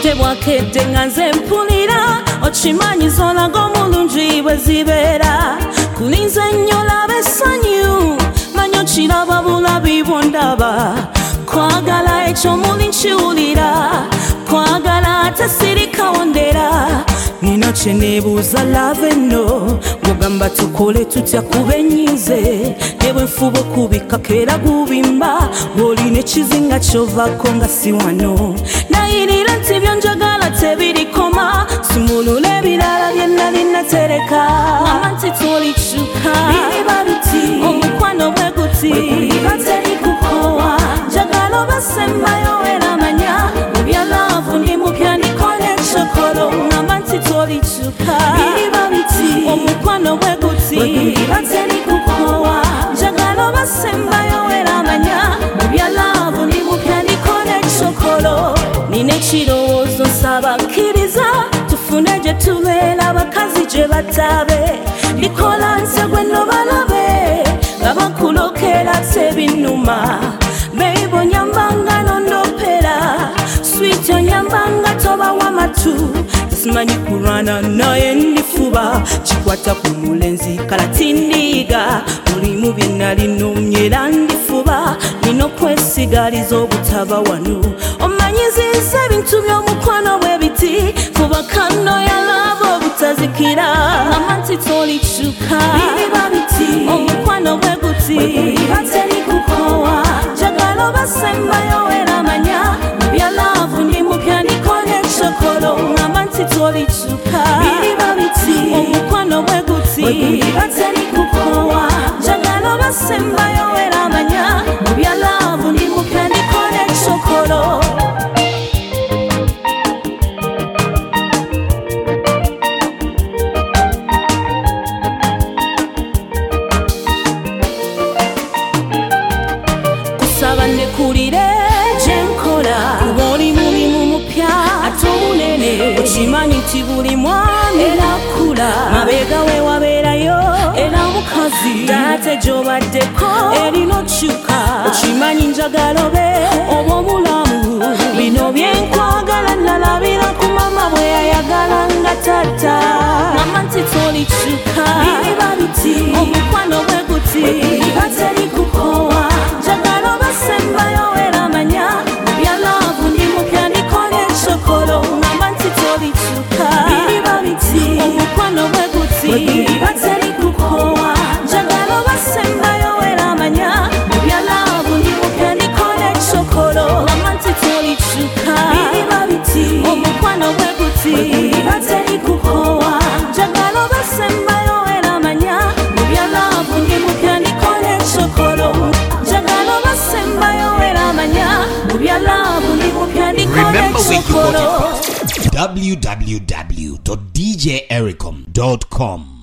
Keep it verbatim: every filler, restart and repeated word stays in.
tebwakedde nga nze mpulira okimanyiza olaga omulungi bwe zibeera kulinze nnyo laba essanyu manyo kiraba bulabi bwondaba kwagala ekyo muli nkiwulira kwagala ate sirikawondera nina kye neebuuza lava enno ng'ogamba tukole tutya kuba ennyize ne bwe nfuba okubikako era gubimba ng'olina ekizinga ky'ovaako nga si wano nayirira nti byonjagala tebirikoma simulula ebirala bye nali natereka ngamba nti tolikyuka biriba biti omukwano bwe guti bwe teri kukowa njagala obasembayo era manya mu bya laavu ndi mupya ndikole ekikolo ngamba nti tolikyuka biriba biti omukwano bwe guti bwe teri kukowa njagala obasembayo era manya mu bya laavu ndi mupya ndikole ekikolo nina ekirowoozo nsaba-kkiriza tufune gye tubeera abakazi gye batabe likola nse gwe nno balabe nga bakulokera tebinnuma beibo nyambanga nondopera switi onyambanga tobawa matu simanyi kulwana naye ndifuba kikwata ku mulenzi kala tindiga mulimu bye nali numye era ndifuba nina okwesigaliza obutaba wano omanyiziza ebintu by'omukwano bwe biti fuba kano yalaba obutazikira ngamba nti tolikyuka biriba biti omukwano bwe guti bwe teri kukowa njagala obasembayo era manya mu bya laavu ndi mupya ndikole ekikolo ngamba nti tolikyuka biriba biti omukwano bwe guti bwe teri kukowa njagala obasembayo era manya mu bya laavu ndi mupya ndikole ekikolo kusaba nnekulire gyenkola kuba oli mulimu mupya ate omunene okimanyi nti buli mwami era akula mabega we wabeerayo era mukazi taate gy'obaddeko erina okyuka okimanyi njagala obe oba omulamu bino byenkwagala nalabira ku mama bwe yayagala nga tata ngamba nti tolikyuka biriba biti omukwano bwe guti bwe teri kukowa njagala obasembayo era manya mu bya laavu ndi mupya ndikole ekikolo ngamba nti tolikyuka biriba biti omukwano bwe guti bwe teri kukowa njagala obasembayo era manya mu bya laavu ndi mupya ndikole ekikolo ngamba nti tolikyuka biriba biti omukwano bwe guti bwe teri kukowa njagala obasembayo era manya mu bya laavu ndi mupya ndikole ekikolo njagala obasembayo era manya mu bya laavu ndi mupya ndikole ekikolo w w w dot d j ericom dot com